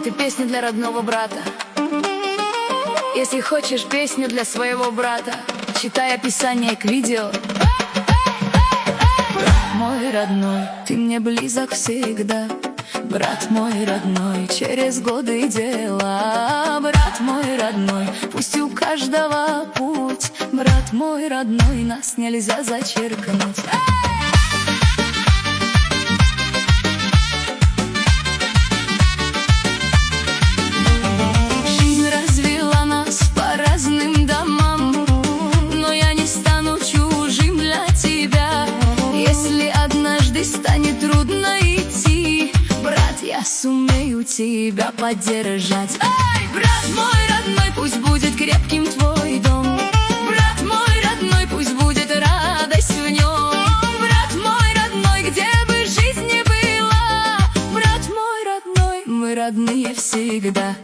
Это песня для родного брата. Если хочешь песню для своего брата, читай описание к видео. Брат мой родной, ты мне близок всегда. Брат мой родной, через годы и дела. Брат мой родной, пусть у каждого путь. Брат мой родной, нас нельзя зачеркнуть. Жизнь развела нас по разным домам, но я не стану чужим для тебя. Если однажды станет трудно идти, брат, я сумею тебя поддержать. Ай, брат мой родной, пусть будет крепким твой дом. Брат мой родной, пусть будет радость в нем. Брат мой родной, где бы жизнь ни была. Брат мой родной, мы родные всегда.